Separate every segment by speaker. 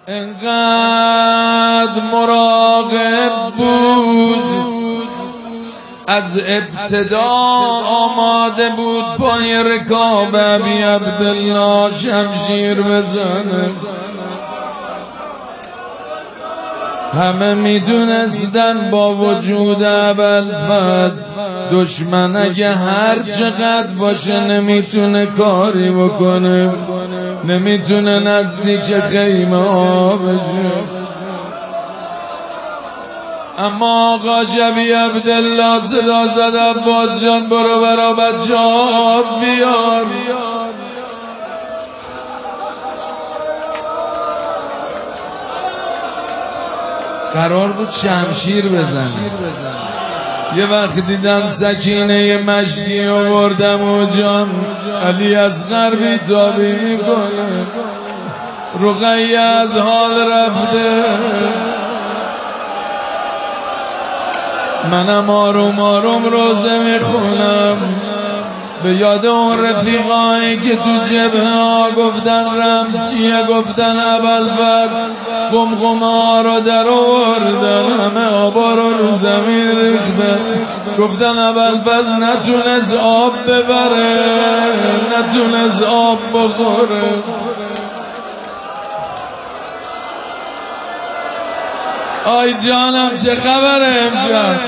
Speaker 1: انقدر مراقب بود، از ابتدا آماده بود پای رکاب ابی عبدالله شمشیر بزنه. همه میدونستن با وجود ابوالفضل دشمن اگه هر چقدر باشه نمیتونه کاری بکنه، نمیتونه نزدیک خیمه ها بشه. اما آقا جبی عبدالله صدا زد عباس جان برو برا بچه ها بیار. قرار بود شمشیر بزنه. یه وقت دیدم سکینه مشکی آوردم و جان علی اصغر بیتابی میکنه، رقیه از حال رفته، منم آروم آروم روزه میخونم به یاد اون رفیقایی که تو جبهه ها گفتن رمز چیه، گفتن ابوالفضل قمقمه ها رو در آوردن، همه آبا رو زمین ریختن، گفتن ابوالفضل نتونست آب ببره، نتونست آب بخوره. آی جانم چه خبره امشب؟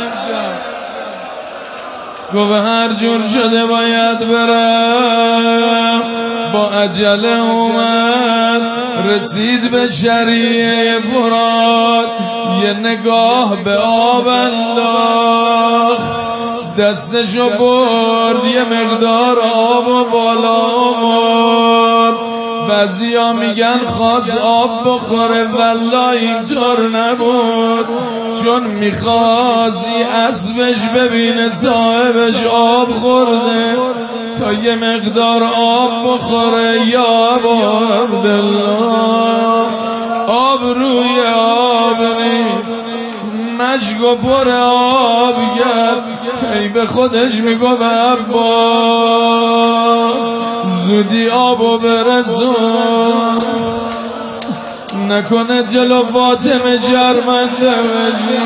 Speaker 1: گفت هر جور شده باید برم، با عجله اومد رسید به شریعه فرات، یه نگاه به آب انداخت، دستشو برد یه مقدار آب و بالا آورد. بعضیا میگن خواست آب بخوره، والله اینطور نبود، چون میخواستی اسبش ببینه صاحبش آب خورده تا یه مقدار آب بخوره. یا ابا عبدالله آب روی آب مشک و پر آب گرد، ای به خودش میگو عباس زودی آبو برسون، نکنه جلو فاطمه جرمنده بشی.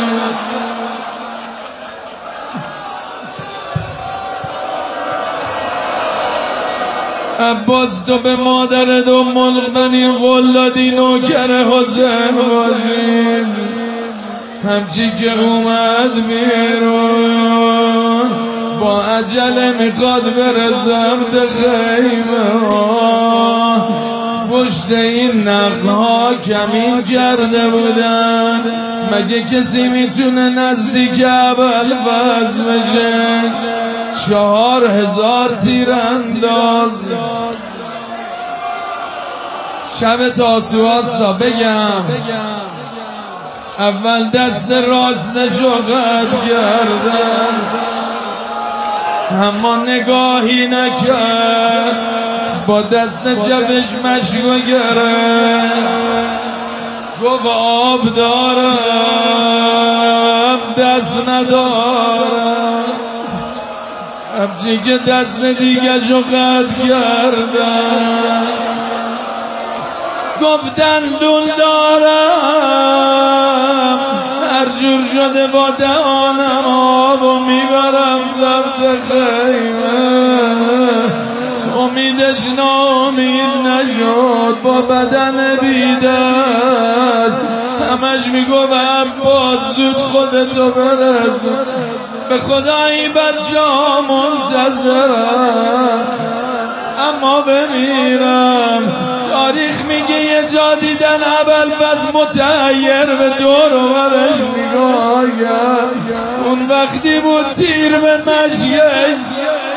Speaker 1: عباس تو به مادرت ام المؤمنین قول دادی نوکر حسین باشی، همچی که اومد بیرون با عجله میخواد برسم به خیمه ها. پشت این نخلها کمین کرده بودن، مگه کسی میتونه نزدیک ابوالفضل بشه؟ 4000 تیر انداز. شب تاسوعاستا بگم اول دست راستشو قطع کردن، اما نگاهی نکرد، با دست چپش مشکو گرفت، گفت آب دارم دست ندارم. همچی که دست دیگه شو قطع کردن، گفتن دون دارم، هر جور شده با دهانم آبو میبرم سمت خیمه. امیدش ناامید نشد، با بدن بیدست همش میگو به عباس زود خودتو برسون، به خدا این بچه ها منتظرم اما بمیرم. تاریخ میگه یه جا دیدن ابوالفضل متحیر به دور و برش نگاه کرد، اون وقتی بود تیر به مشیش